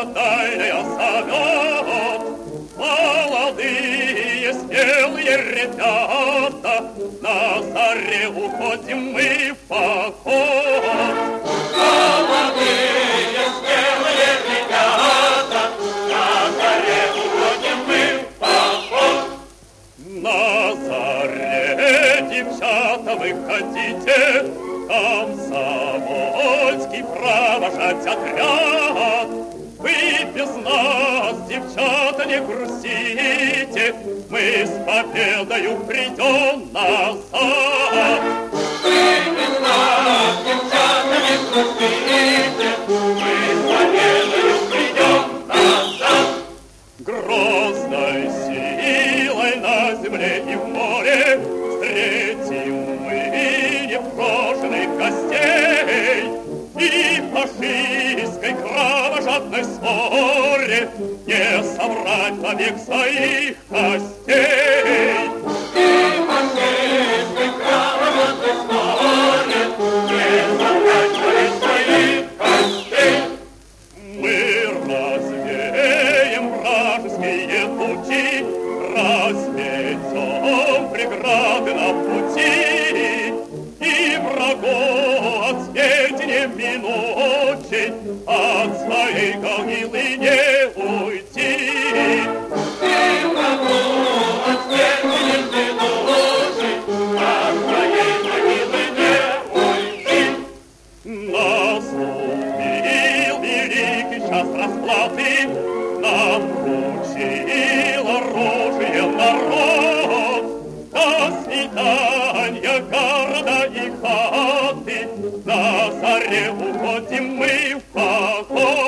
дальняя зовет. Молодые, смелые ребята, на заре уходим мы в поход. Молодые, смелые ребята, на заре уходим мы в поход. На заре, девчата, выходите, комсомольский провожать отряд. Вы без нас, девчата, не грустите, мы с победою придем назад. Вы без нас, девчата, не грустите, мы с победою придем назад. Грозной силой на земле и в море встретим мы непрошенных гостей. И в фашистской кровожадной ссоре не собрать вовек своих костей. И в фашистской кровожадной ссоре не собрать вовек своих костей. Мы развеем вражеские лучи, разметем преграды на пути, и врагу от сведения минучей от своей могилы не уйти. И врагу от сведения минучей от своей могилы не уйти. Наступил великий час расплаты, нам вручил оружие народ. До свидания, города и хаты, на заре уходим мы в поход.